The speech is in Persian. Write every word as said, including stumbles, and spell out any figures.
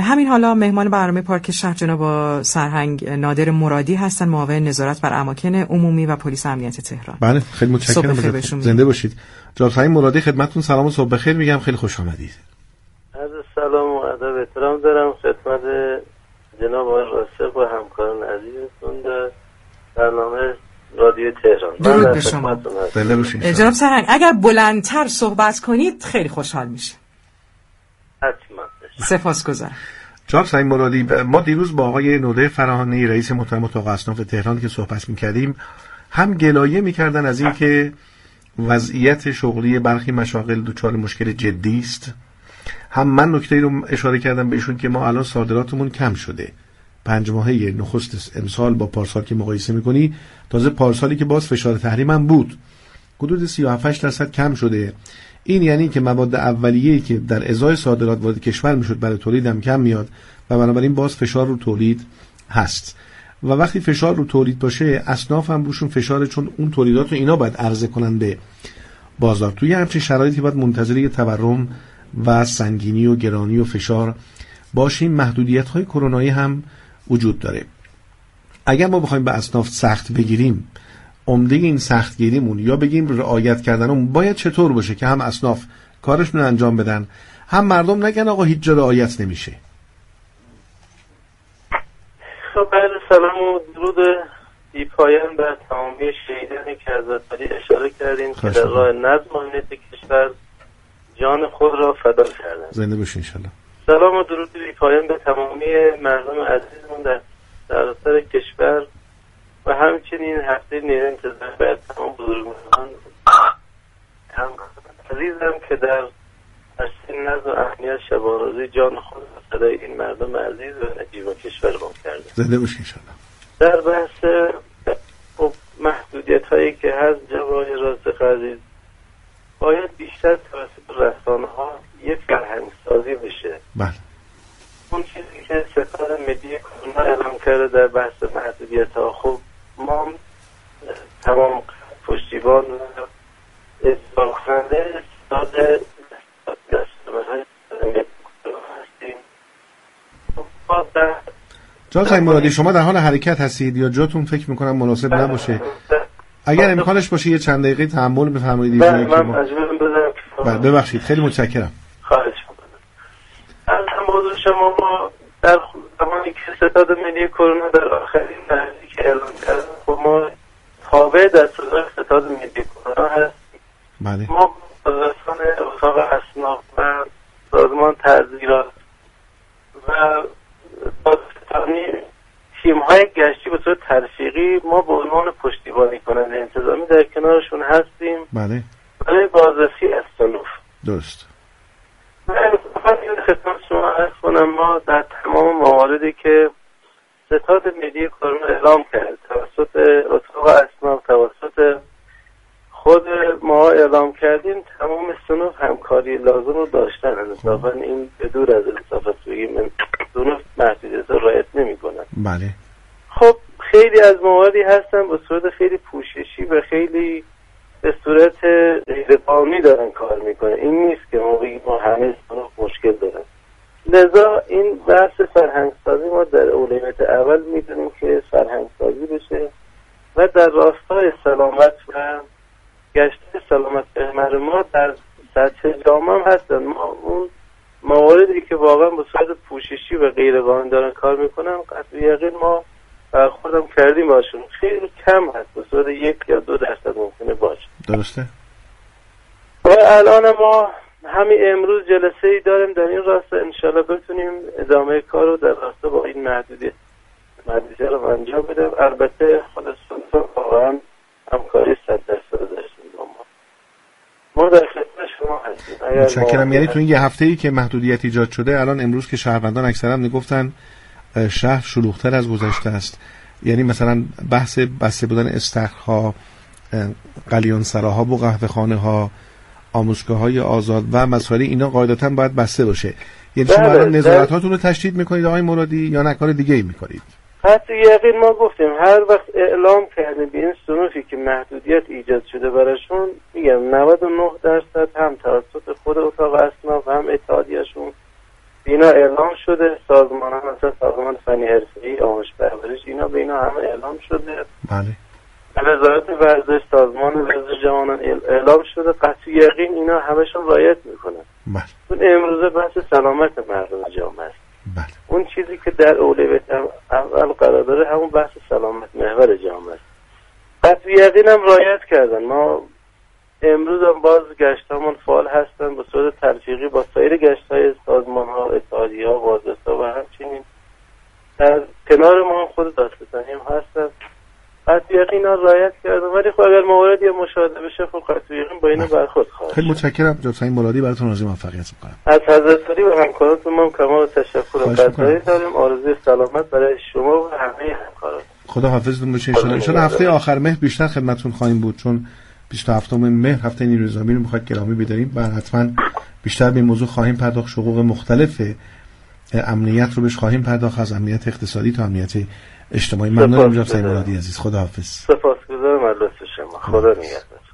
همین حالا مهمان برنامه پارک شهر جناب سرهنگ نادر مرادی هستن، معاون نظارت بر اماکن عمومی و پلیس امنیت تهران. بله خیلی متشکرم، زنده باشید. جناب سرهنگ مرادی خدمتتون سلام و صبح بخیر میگم، خیلی خوش آمدید. عرض سلام و ادب احترام دارم خدمت جناب آقای راسخ و همکاران عزیزتون در برنامه رادیو تهران. درود به شما. زنده باشید. جناب سرهنگ اگر بلندتر صحبت کنید خیلی خوشحال میشه. حتما. سپاسگزارم. جناب سرهنگ مرادی، ما دیروز با آقای نوده فراهانی رئیس محترم اتاق اصناف تهران که صحبت می‌کردیم، هم گلایه می‌کردن از این که وضعیت شغلی برخی مشاغل دچار مشکل جدی است، هم من نکته‌ای رو اشاره کردم بهشون که ما الان صادراتمون کم شده. پنج ماهه نخست امسال با پارسال که مقایسه می‌کنی، تازه پارسالی که باز فشار تحریم هم بود، حدود سی و هفت درصد کم شده. این یعنی که مواد اولیه‌ای که در ازای صادرات وارد کشور میشد برای تولید هم کم میاد و بنابراین باز فشار رو تولید هست. و وقتی فشار رو تولید باشه، اصناف هم روشون فشاره، چون اون تولیدات رو اینا باید عرضه کنن به بازار. توی همچین شرایطی باید منتظر یه تورم و سنگینی و گرانی و فشار باشیم. محدودیت‌های کرونایی هم وجود داره. اگر ما بخوایم به اصناف سخت بگیریم، عمده این سختگیریمون یا بگیم رعایت کردنمون باید چطور باشه که هم اصناف کارشون رو انجام بدن، هم مردم نگن آقا هیچ جا رعایت نمیشه. خب بعد سلام و درود بی پایان بر تمامی شهیدانی که حضرت علی اشاره کردین که در راه نظم و امنیت کشور جان خود را فدا کردند. زنده باشین ان شاءالله. سلام و درود بی پایان به تمامی مردم عزیزمون در سراسر کشور و همچنین هفته نیره انتظار بر تمام بزرگان هم عزیزم که در حسین نظم و امنیت شبانروزی جان خود و فدای این مردم عزیز و نجیب کشور قوم کرده. زنده باشین ان شاءالله. در بحث محدودیت هایی که هست جوای راسخ عزیز، باید بیشتر توسط رسانه ها یک فرهنگ سازی بشه. بله. اون چیزی که ستاد ملی کرونا اعلام کرده در بحث محدودیت ها، خب ما تمام پشتیبان و اصلاح کننده ستاد هستیم. جناب سرهنگ مرادی، شما در حال حرکت هستید یا جاتون فکر میکنم مناسب نباشه؟ اگر امکانش باشه یه چند دقیقه تحمل بفرمایید. من مجبورم بذارم. ببخشید خیلی متشکرم. خواهش می‌کنم. از هم موضوع شما، ما در زمانی که ستاد ملی کرونا در آخرین لحظه‌ای که اعلام کرد، خب ما تابع دستور ستاد ملی کرونا هستیم. بله. ما رسان اتاق اصناف و سازمان تعزیرات و بازرسانی تیم‌های گشتی به صورت ترفیقی ما به عنوان پشتیبانی کننده انتظامی در کنارشون هستیم. بله. برای بازرسی اصناف. درست. من این خدمت شما عرض کنم، ما در تمام مواردی که ستاد ملی کرونا اعلام کرد توسط اتاق اصناف، توسط خود ما اعلام کردیم، تمام صنوف همکاری لازم رو داشتن. انصافا این به دور از انصافت بگیم صنوف محدودیت رو رعایت نمی‌کنن. بله. خب خیلی از مواردی هستن به صورت خیلی پوششی و خیلی به صورت غیرقانونی دارن کار میکنن. این نیست که ما بگیم ما همه صنوف مشکل دارن. لذا این بحث فرهنگسازی ما در اولویت اول میدونیم که فرهنگسازی بشه و در راستای سلامت و گشت سلامت محور ما در سطح جامعه هم هستن. ما اون مواردی که واقعا به صورت پوششی و غیرقانونی دارن کار میکنن، قطعی یقین ما برخوردم کردیم باشون. خیلی کم هست، به صورت یک یا دو درصد ممکنه باشه. درسته. و الان ما همین امروز جلسه ای داریم در این راستا، انشالله بتونیم ادامه کار رو در راستا با این محدودیت محدودیت رو انجام بدیم. البته خود سلطان واقعا همکاری صد درصد داشتیم با ما. ما در خدمت شما هستیم. متشکرم. یعنی تو این یه هفته‌ای که محدودیت ایجاد شده، الان امروز که شهروندان اکثرا میگفتن شهر شلوغ‌تر از گذشته است، یعنی مثلا بحث بسته بودن استخرها، قلیان سراها و قهوه‌خانه‌ها، آموزگاه‌های آزاد و مسائل اینا قاعدتاً باید بسته باشه. یعنی شما الان نظارت‌هاتون رو تشدید می‌کنید آقای مرادی یا نه کار دیگه‌ای می‌کنید؟ قطعی یقین ما گفتیم هر وقت اعلام کردیم به این صنوفی که محدودیت ایجاد شده براشون، میگم نود و نه درصد هم توسط خود اتاق اصناف هم اتحادیه‌شون اینا اعلام شده. شده. سازمان ها مثلا سازمان فنی حرفه‌ای، آموزش پرورش، اینا به اینا همه اعلام شده. بله. وزارت ورزش، سازمان ورزش جوانان اعلام شده. قطعی یقین اینا همشون رعایت میکنن. بله. اون امروزه بحث سلامت مردم جامعه است. بله. اون چیزی که در اولویت اول قرار داره همون بحث سلامت محور جامعه است. قطعی یقین هم رعایت کردن. ما امروز هم باز گشتامون فعال هستن به صورت تلفیقی با سایر گشت‌های سازمان‌ها، اتحادیه‌ها، بازرس‌ها و همچنین در کنار ما هم خود دادستانی هم هستن. قطعی یقین ها رعایت کردن، ولی خب اگر مواردی مشاهده بشه خب قطعی یقین با اینا برخورد خواهد. خیلی متشکرم جناب سعید مرادی، براتون آرزوی موفقیت می‌کنم. از حضرت علی و همکاراتون ما کمال تشکر و قدردانی داریم. آرزوی سلامت برای شما و همه همکاران. خدا حافظتون باشه. ان شاء الله هفته آخر مهر بیشتر خدمتتون خواهیم بود، چون بیست و هفتم مهر هفته نیروی نظامی رو می‌خواید گرامی بداریم. بعد حتما بیشتر به این موضوع خواهیم پرداخت. حقوق مختلف امنیت رو بهش خواهیم پرداخت، از امنیت اقتصادی تا امنیت اجتماعی. ممنونم جناب سعید مرادی عزیز. خدا حافظ. سپاسگزارم از لطف شما. خدا نگهدار.